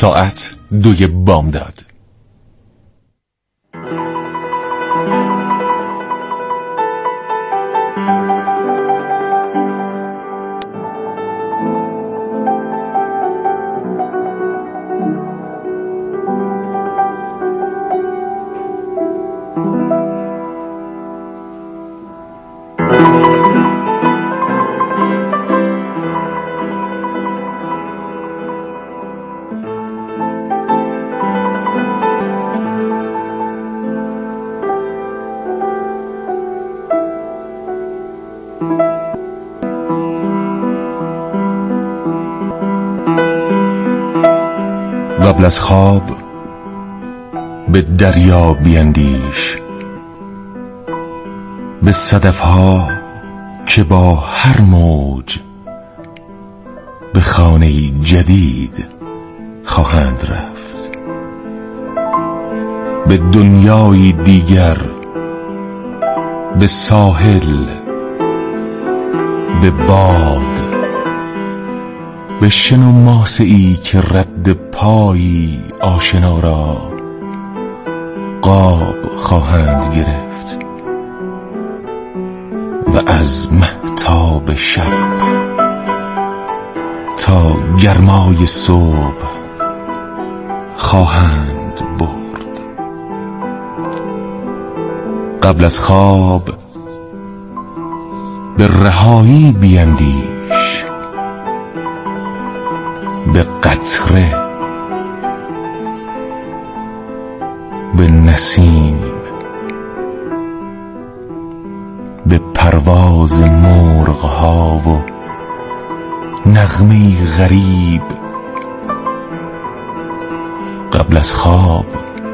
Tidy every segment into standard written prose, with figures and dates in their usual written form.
ساعت 2 بامداد. قبل از خواب به دریا بیندیش، به صدفها که با هر موج به خانه جدید خواهند رفت، به دنیای دیگر، به ساحل، به باد، به شن و ماسه‌ای که رد پایی آشنا را قاب خواهند گرفت و از مهتاب شب تا گرمای صبح خواهند برد. قبل از خواب به رهایی بیندیش، به قطره، به نسیم، به پرواز مرغ‌ها و نغمه‌ای غریب. قبل از خواب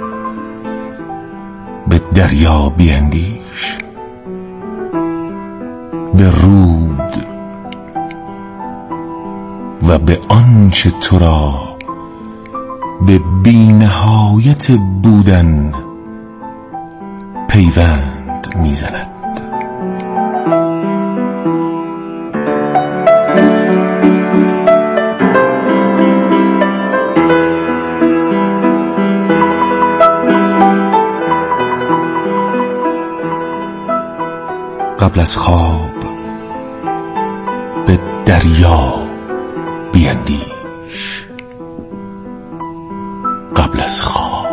به دریا بیندیش، به رود و به آنچه تو را به بی‌نهایت بودن پیوند میزند. قبل از خواب به دریا بیندیش، قبل از خواب،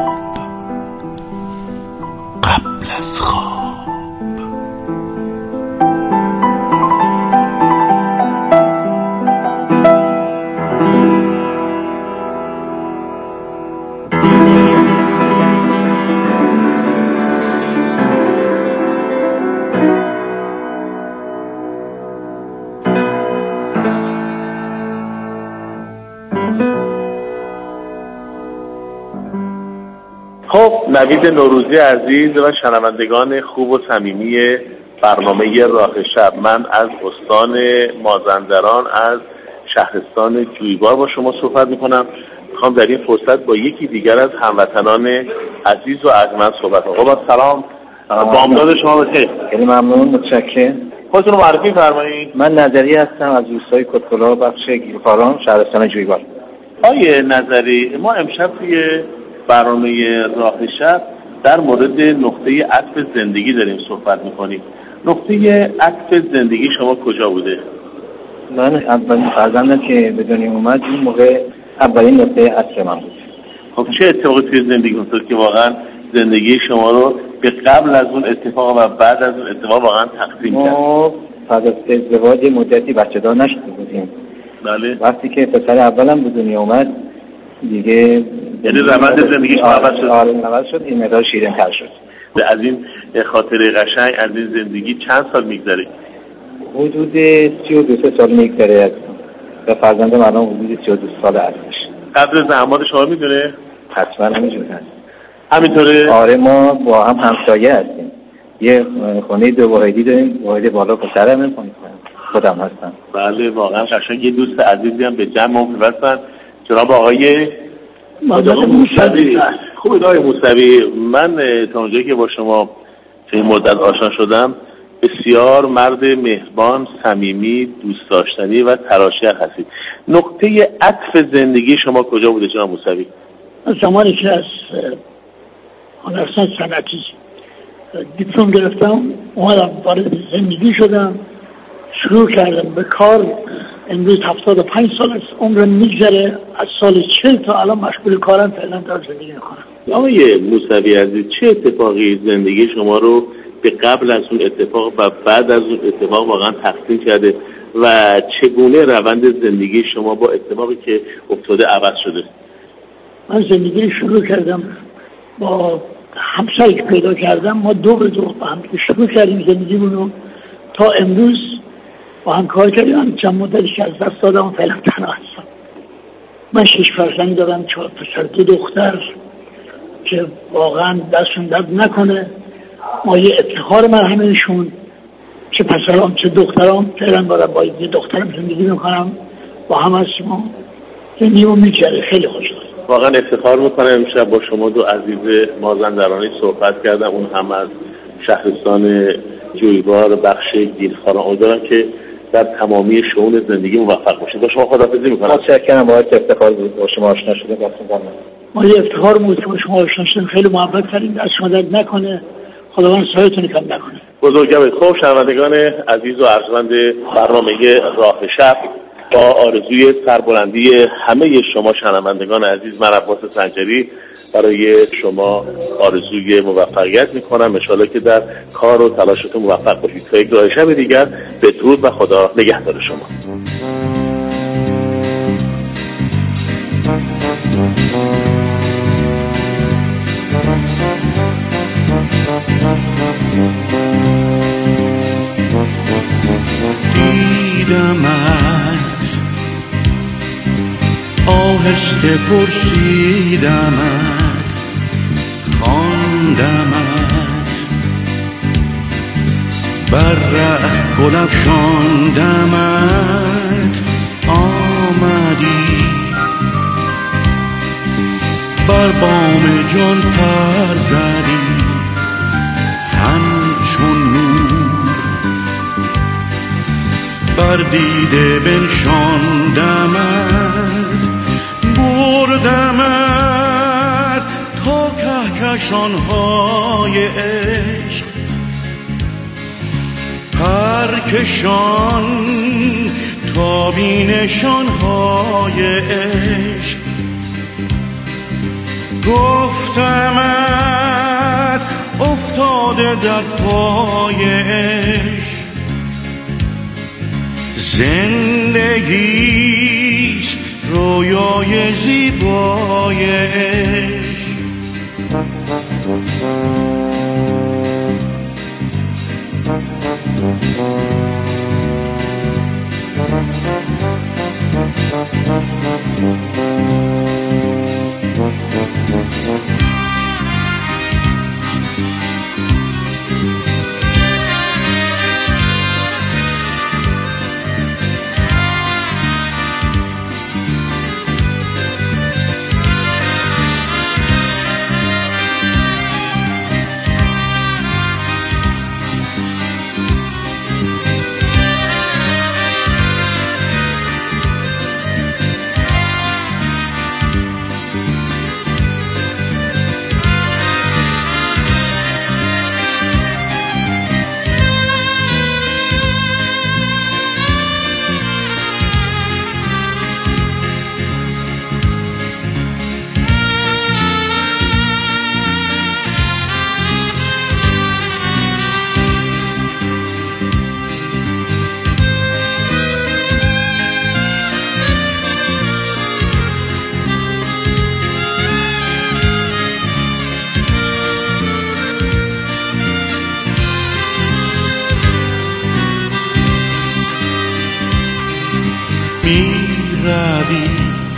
قبل از خواب. خب نوید نوروزی عزیز و شنوندگان خوب و صمیمی برنامه راه شب، من از استان مازندران از شهرستان جویبار با شما صحبت میکنم. میخوام در این فرصت با یکی دیگر از هموطنان عزیز و ارجمند صحبت کنم. خب سلام، بامداد شما بخیر. خیلی ممنون، متشکرم. خودتون رو معرفی فرمایید. من نظری هستم از روستای کدکلا، بخش گیرکاران، شهرستان جویبار. آقای نظری، ما امشب توی برنامه راه شب در مورد نقطه عطف زندگی داریم صحبت میکنیم. نقطه عطف زندگی شما کجا بوده؟ من اولین فرزندم که به دنیا اومد این موقع اولین نقطه عطف من بود. خب چه اتفاقی توی زندگی افتاد که واقعا زندگی شما رو به قبل از اون اتفاق و بعد از اون اتفاق واقعا تقسیم کرد؟ ما بعد از ازدواج مدتی بچه دار نشده بودیم. بله. وقتی که پسر اولم به دنیا اومد دیگه یعنی روند زندگیش عوض شد. این مقدار شیرین‌تر شد. از این خاطره قشنگ از این زندگی چند سال میگذره؟ حدود 32 سال میگذره و فرزندم الان حدود 32 سال هستش. قدر زحمات شما میدونه؟ حتما همینجور هست. همینطوره؟ آره، ما با هم همسایه هستیم. یه خونه 2 واحدی داریم، واحد بالا پسرمه، خودم هستم. بله واقعا قشنگ. یه دوست عزیزی هم به جمع پیوستن، جناب آقای موسوی. خوب آقای موسوی، من تا اونجایی که با شما این مدت آشنا شدم بسیار مرد مهربان، صمیمی، دوست داشتنی و تراشگر هستید. نقطه عطف زندگی شما کجا بوده جناب موسوی؟ زمانی که از هنرستان صنعتی دیپلم گرفتم، اومدم وارد زندگی شدم، شروع کردم به کار. امروز 75 سال است عمرم میگذره، از سال 40 تا الان مشغول کارم، فعلا دارم زندگی میکنم. آقای موسوی عزیز، چه اتفاقی زندگی شما رو به قبل از اون اتفاق و بعد از اون اتفاق واقعا تقسیم کرده و چگونه روند زندگی شما با اتفاقی که افتاده عوض شده؟ من زندگی شروع کردم با همسایی که پیدا کردم، ما دو به دو با هم شروع کردیم زندگیمون رو تا امروز با هم کار کردیم. چند مدتی که از دست دادم، فعلا تنها هستم. من 6 فرزند دارم، 4 پسر 2 دختر که واقعا دستشون درد نکنه. ما یه افتخار من همهشون، چه پسرام چه دخترام. فعلا دارم با یه دخترم زندگی میکنم، با هم هستیم، زندگیمو میگذره. خیلی خوشحالم. واقعا افتخار میکنم امشب با شما دو عزیز مازندرانی صحبت کردم، اون هم از شهرستان جویبار بخش گیلخانه. امیدوارم که در تمامی شئون زندگی موفق باشید. با شما خداحافظی میکنم. متشکرم. باعث افتخار بود با شما آشنا شدیم. ما یه افتخار بود که با شما آشنا شدیم. خیلی محبت کردیم. دست شما درد نکنه، خداوند سایتون کم نکنه. بزرگوار. خب شنوندگان عزیز و ارجمند برنامه راه شب، با آرزوی سربلندی همه شما شنوندگان عزیز، من عباس سنجری برای شما آرزوی موفقیت میکنم. ان شاءالله که در کار و تلاشتون موفق باشید. تا یک راه شب دیگر، بدرود و خدا نگهدار شما. دیدمت، آهسته پرسیدمت، خواندمت، بر ره گل افشاندمت، آمدی بر بام جان پر زدی همچون نور، بر دیده بنشاندمت، بردمت تا کهکشان‌های عشق، پرکشان تا بینشان‌های عشق، گفتمت افتاده در پای عشق، زندگیست رویای زیبای عشق. می‌روی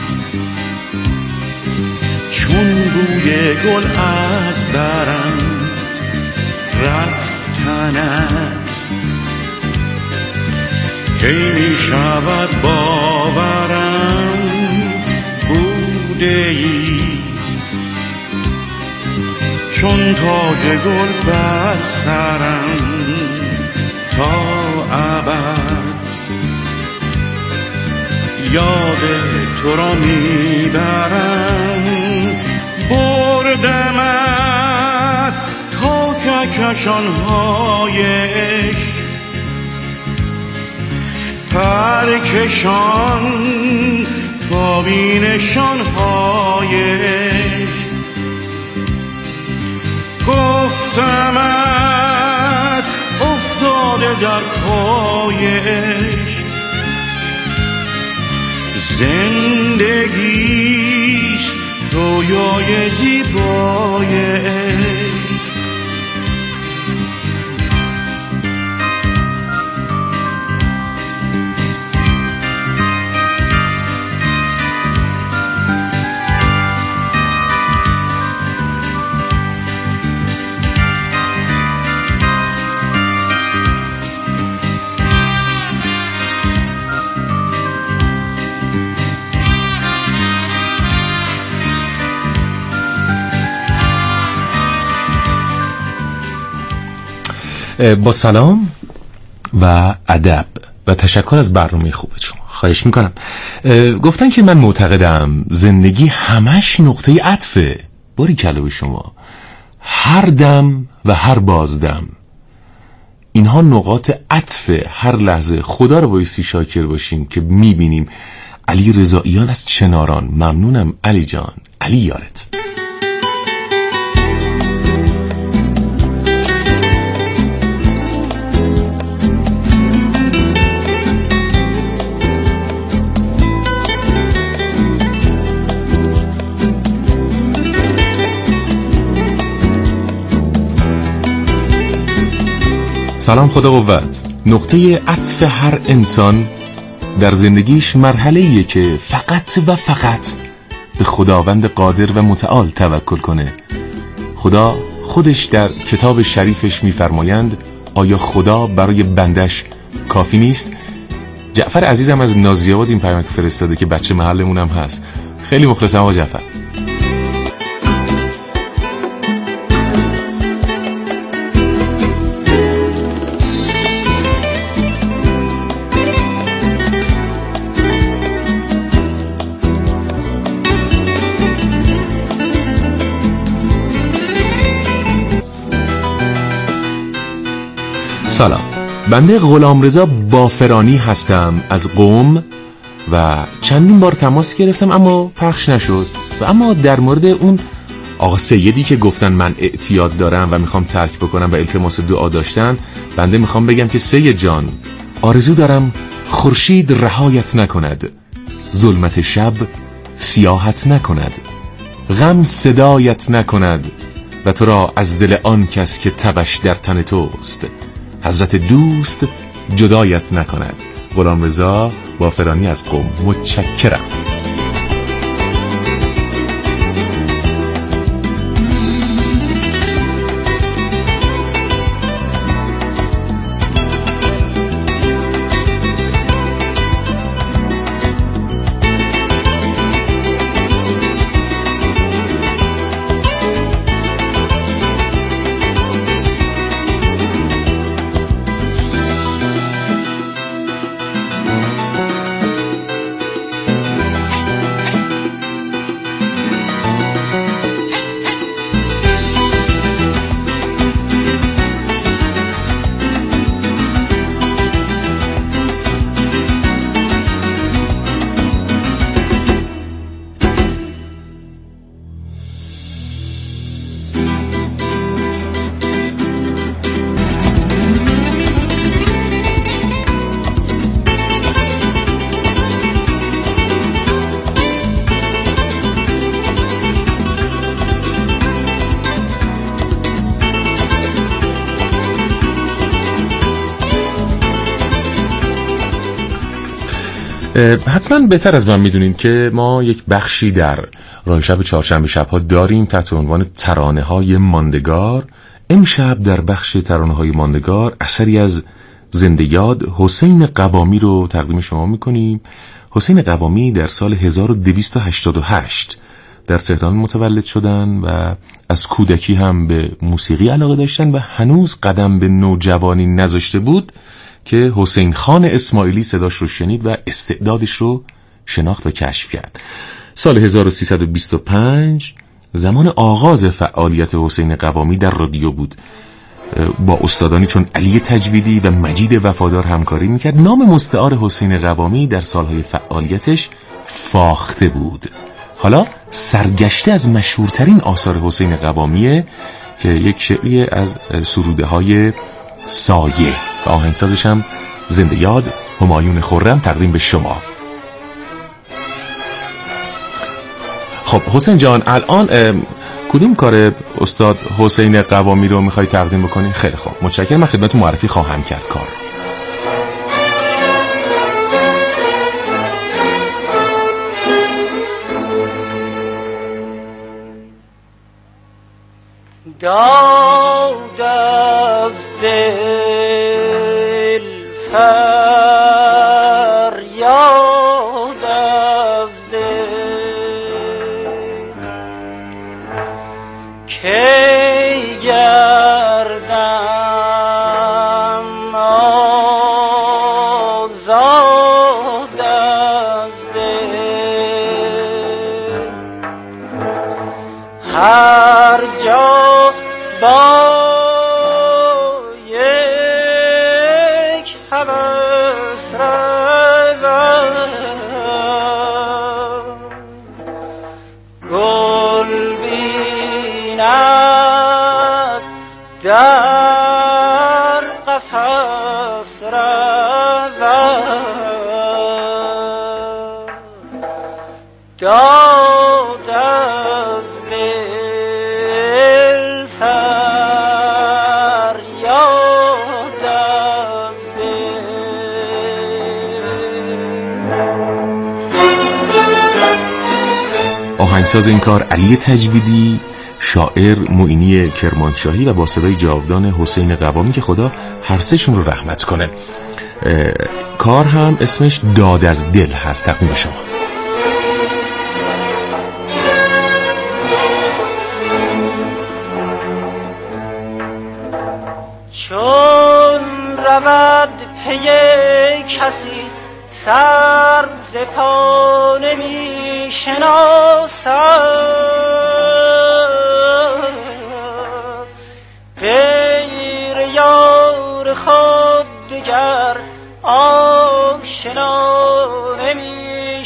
چون بوی گل از برم، رفتنت کی می‌شود باورم، بوده‌ای چون تاج گل بر سرم، تا ابد یاد تو را میبرم، بردمت تا کهکشان‌هایش، پرکشان تا بینشان‌هایش، گفتمت افتاده در پایش، زندگیست رویای زیبایش. با سلام و ادب و تشکر از برنامه خوبت شما. خواهش میکنم. گفتن که من معتقدم زندگی همش نقطه عطفه. باریکلا به شما. هر دم و هر بازدم اینها نقاط عطفه. هر لحظه خدا رو بایستی شاکر باشیم که میبینیم. علی رضاییان از چناران. ممنونم علی جان. علی یارت. سلام، خدا قوت. نقطه عطف هر انسان در زندگیش مرحله‌ایه که فقط و فقط به خداوند قادر و متعال توکل کنه. خدا خودش در کتاب شریفش میفرمایند آیا خدا برای بندش کافی نیست؟ جعفر عزیزم از نازیاباد این پیام فرستاده که بچه محلمون هم هست. خیلی مخلصم آقا جعفر. سلام، بنده غلامرضا بافرانی هستم از قم و چندین بار تماس گرفتم اما پخش نشد. و اما در مورد اون آقا سیدی که گفتن من اعتیاد دارم و میخوام ترک بکنم و التماس دعا داشتن، بنده میخوام بگم که سید جان، آرزو دارم خورشید رهایت نکند، ظلمت شب سیاحت نکند، غم صدایت نکند و تو را از دل آن کس که تبش در تن توست حضرت دوست جدایت نکند. غلامرضا بافرانی از قم. متشکرم. حتما بهتر از من میدونین که ما یک بخشی در راه شب چهارشنبه شب‌ها داریم تحت عنوان ترانه‌های ماندگار. امشب در بخش ترانه‌های ماندگار اثری از زنده یاد حسین قوامی رو تقدیم شما میکنیم. حسین قوامی در سال 1288 در تهران متولد شدن و از کودکی هم به موسیقی علاقه داشتن و هنوز قدم به نوجوانی نذاشته بود که حسین خان اسماعیلی صداش رو شنید و استعدادش رو شناخت و کشف کرد. سال 1325 زمان آغاز فعالیت حسین قوامی در رادیو بود. با استادانی چون علی تجویدی و مجید وفادار همکاری میکرد. نام مستعار حسین قوامی در سالهای فعالیتش فاخته بود. حالا سرگشته از مشهورترین آثار حسین قوامیه که یک شعری از سروده های سایه و آهنگسازش هم زنده یاد همایون خرم تقدیم به شما. خب حسین جان، الان کدوم کار استاد حسین قوامی رو میخوای تقدیم بکنی؟ خیلی خوب، متشکرم. من خدمتتون معرفی خواهم کرد کار. داد از دل فریاد از دل کی گردم آزاد از دل هر جا با یک هوس روم گل بیند در قفس روم داد از دل فریاد از آهنگساز این کار علی تجویدی، شاعر معینی کرمانشاهی و با صدای جاودان حسین قوامی که خدا هر سه‌شون رو رحمت کنه. کار هم اسمش داد از دل هست. تقدیم به شما. چون رود پی کسی سر ز پا نمی شناسد غیر یار خود دگر آشنا نمی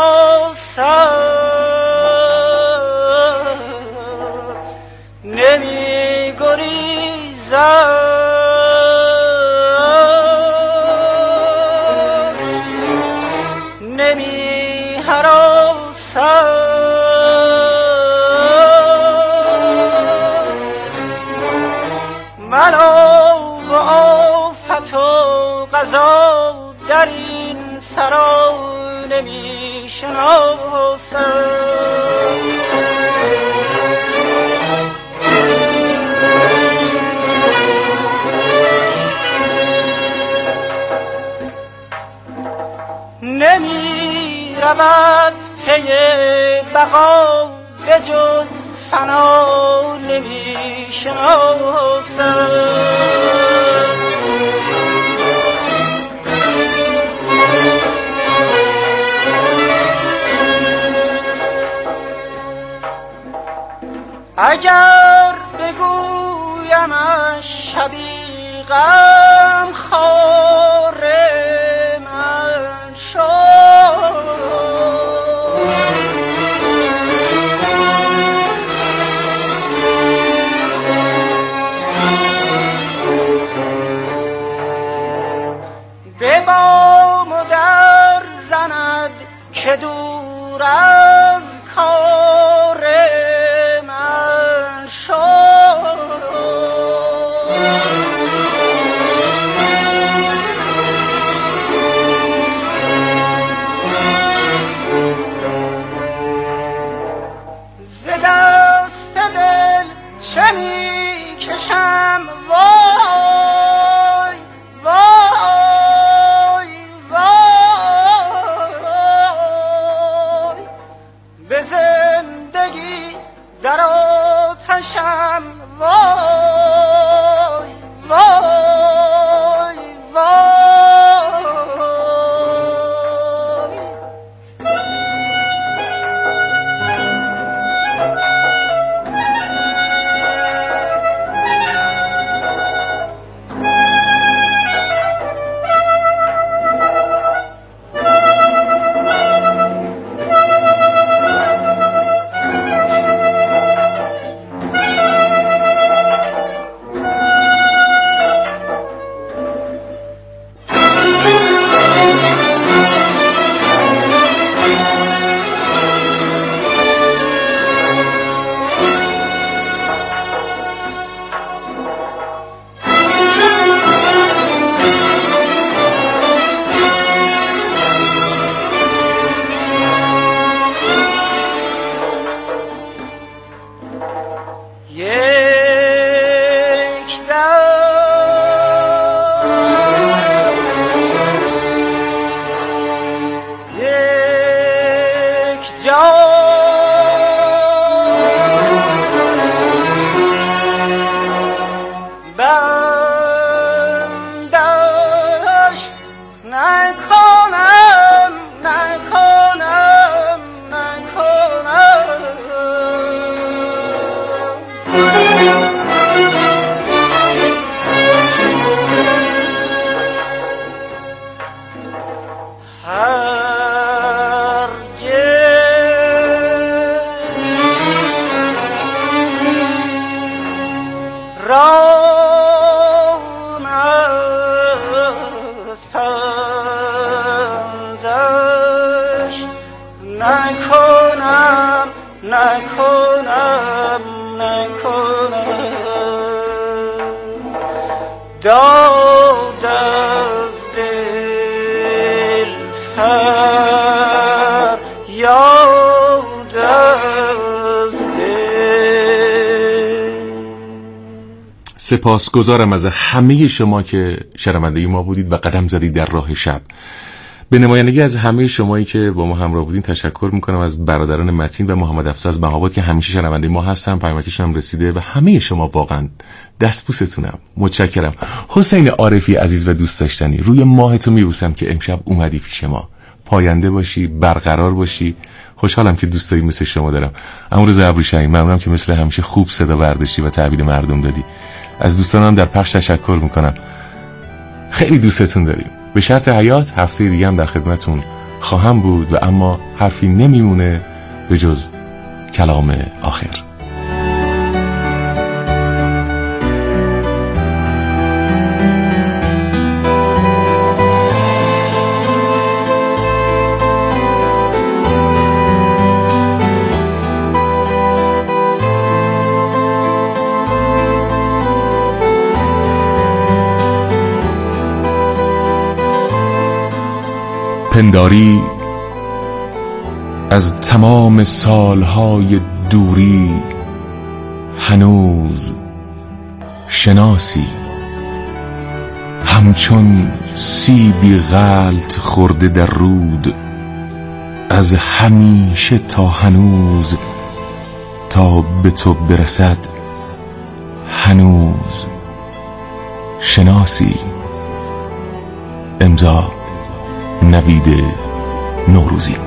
شناسد نمی گریزد نمی هراسد مرا و آفت و قضا در این سرا نمی شناسد نمی رود پی بقا به جز فنا نمی شناسد اگر بگویمش شبی غم خار من شد به بام و در زند که دور از کار من شد ز دست دل چه می کشم وای وای وای داد از دل فریاد از دل. سپاسگزارم از همه شما که شنونده ما بودید و قدم زدید در راه شب. به نمایندگی از همه شمایی که با ما همراه بودین تشکر میکنم، از برادران متین و محمد افضل از مهاباد که همیشه شنونده ما هستن، پیامکشون هم رسیده و همه شما واقعا دستبوستونم، متشکرم. حسین عارفی عزیز و دوست داشتنی، روی ماهتون میبوسم که امشب اومدی پیش ما. پاینده باشی، برقرار باشی. خوشحالم که دوستایی مثل شما دارم. امروز ابریشمی، ممنونم که مثل همیشه خوب صدا برداشتی و تحویل مردم دادی. از دوستانم در پخش تشکر میکنم. خیلی دوستتون داریم. به شرط حیات هفته دیگه هم در خدمتون خواهم بود و اما حرفی نمیمونه به جز کلام آخر. پنداری از تمام سالهای دوری هنوز شناسی، همچون سیبی غلط خورده در رود، از همیشه تا هنوز، تا به تو برسد هنوز شناسی. امضا نوید نوروزی.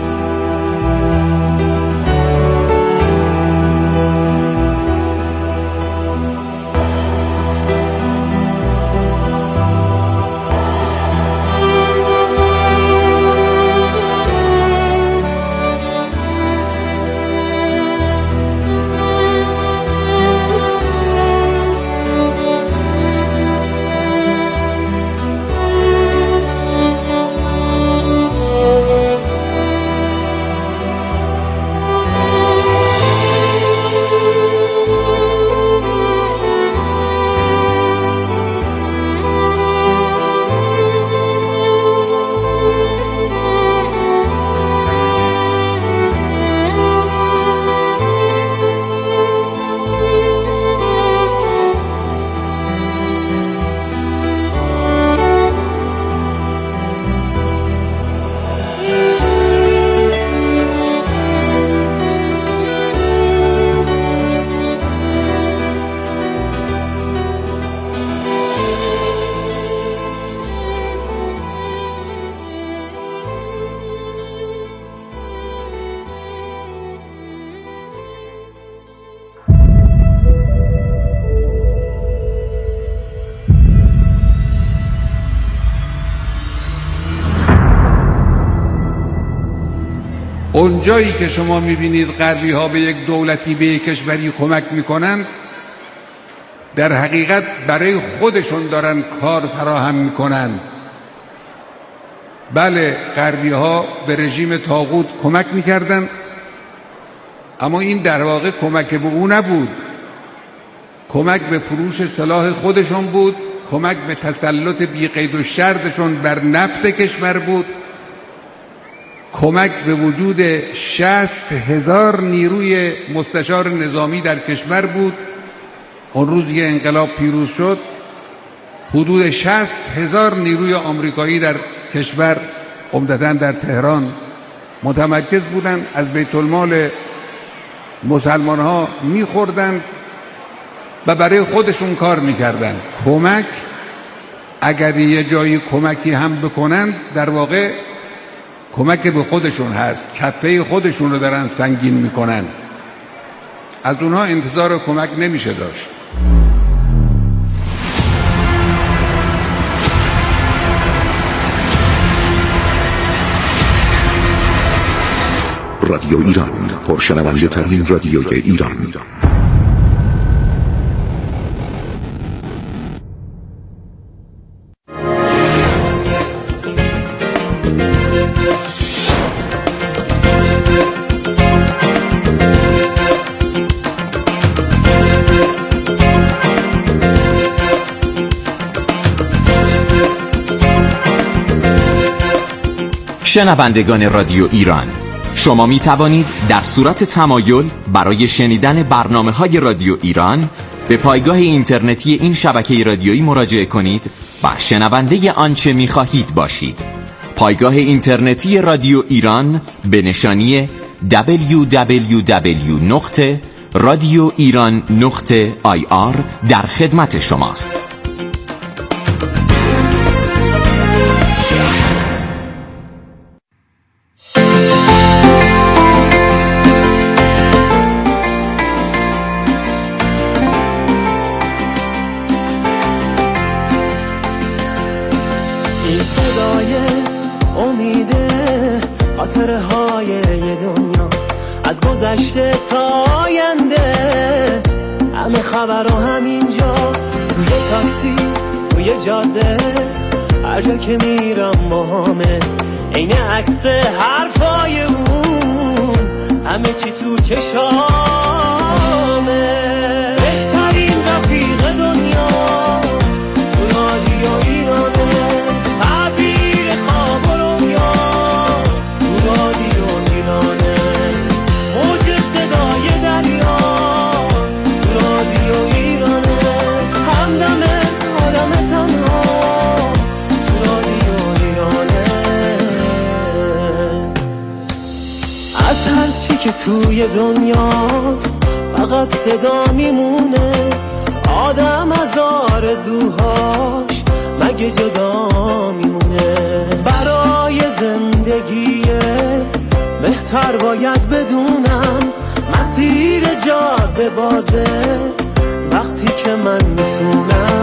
اونجایی که شما میبینید غربی ها به یک دولتی، به یک کشوری کمک میکنن، در حقیقت برای خودشون دارن کار فراهم میکنن. بله، غربی ها به رژیم طاغوت کمک میکردن، اما این در واقع کمک به او نبود. کمک به فروش سلاح خودشون بود، کمک به تسلط بی قید و شرطشون بر نفت کشور بود، کمک به وجود 60,000 نیروی مستشار نظامی در کشور بود اون روزی که انقلاب پیروز شد حدود 60,000 نیروی آمریکایی در کشور، عمدتاً در تهران متمرکز بودند، از بیت المال مسلمان ها میخوردند و برای خودشون کار میکردند. کمک اگر یه جایی کمکی هم بکنند در واقع کمک به خودشون هست، کفه خودشون رو دارن سنگین میکنن، از اونها انتظار کمک نمیشه داشت. رادیو ایران، پرشنونده ترین رادیوی ایران. شنوندگان رادیو ایران، شما می توانید در صورت تمایل برای شنیدن برنامه‌های رادیو ایران به پایگاه اینترنتی این شبکه رادیویی مراجعه کنید و شنونده آنچه می خواهید باشید. پایگاه اینترنتی رادیو ایران به نشانی www.radioiran.ir در خدمت شماست. گذشته تا آینده همه خبرها همینجاست، توی تاکسی، توی جاده، هر جا که میرم با همه عین عکس حرفای اون، همه چی تو چشامه. بهترین رفیق دنیا تو رادیو ایرانه، تعبیر خواب و رویا تو رادیو ایرانه، موج صدای دریا تو رادیو ایرانه، همدم آدم تنها تو رادیو ایرانه. از هر چی که توی دنیاست فقط صدا میمونه، آدم از آرزوهاش مگه جدا میمونه. برای زندگی بهتر باید بدونم مسیر جاده بازه، وقتی که من میتونم